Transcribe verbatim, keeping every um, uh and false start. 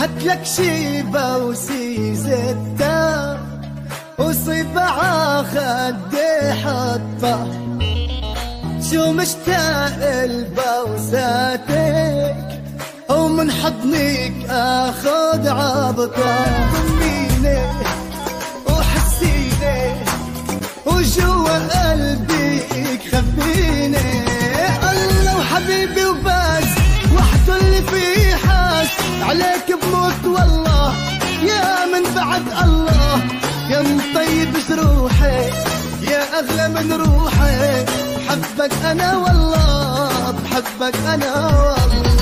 هاتلك شيبة وسيزتة وصبعة خدي حطة، شو مشتاق لبوساتك ومن حضنك اخذ عبطة. ضميني وحسيني وجوا قلبك خبيني، الله وحبيبي وبس وحده اللي فيه حاس، عليك بموت والله يا من بعد الله، يا مطيب جروحي يا اغلى من روحي، بحبك انا والله بحبك انا والله.